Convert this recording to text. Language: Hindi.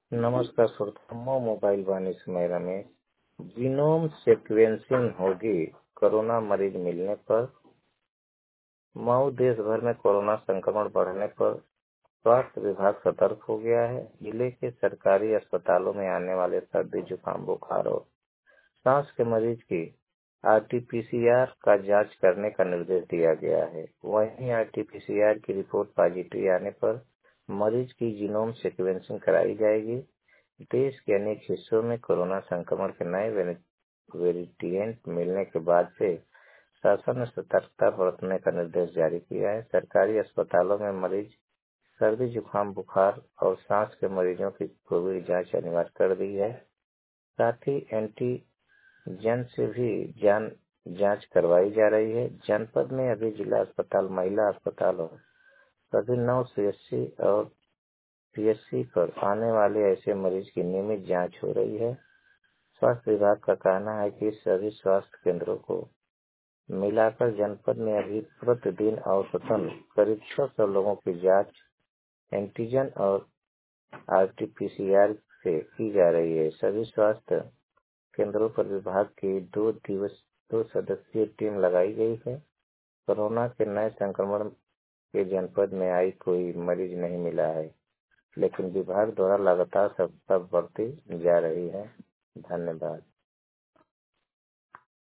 नमस्कार श्रोताओं, मोबाइल वाणी से मैं रमेश। जीनोम सीक्वेंसिंग होगी कोरोना मरीज मिलने पर। मऊ देश भर में कोरोना संक्रमण बढ़ने पर स्वास्थ्य विभाग सतर्क हो गया है। जिले के सरकारी अस्पतालों में आने वाले सर्दी, जुकाम, बुखार और सांस के मरीज की आरटीपीसीआर का जांच करने का निर्देश दिया गया है। वहीं आरटीपीसीआर की रिपोर्ट पॉजिटिव आने पर मरीज की जीनोम सीक्वेंसिंग कराई जाएगी। देश के अनेक हिस्सों में कोरोना संक्रमण के नए वेरिएंट मिलने के बाद से शासन ने सतर्कता बरतने का निर्देश जारी किया है। सरकारी अस्पतालों में मरीज सर्दी, जुकाम, बुखार और सांस के मरीजों की कोविड जांच अनिवार्य कर दी है। साथ ही एंटीजन से भी जांच करवाई जा रही है। जनपद में अभी जिला अस्पताल, महिला अस्पताल और सभी 9 सीएचसी और पीएचसी पर आने वाले ऐसे मरीज की नियमित जांच हो रही है। स्वास्थ्य विभाग का कहना है कि सभी स्वास्थ्य केंद्रों को मिलाकर जनपद में अभी प्रतिदिन औसतन करीब 600 लोगों की जांच एंटीजन और आरटीपीसीआर से की जा रही है। सभी स्वास्थ्य केंद्रों पर विभाग की 2 सदस्यीय टीम लगाई गई है। कोरोना के नए संक्रमण के जनपद में आई कोई मरीज नहीं मिला है, लेकिन विभाग द्वारा लगातार सतर्कता बरती जा रही है। धन्यवाद।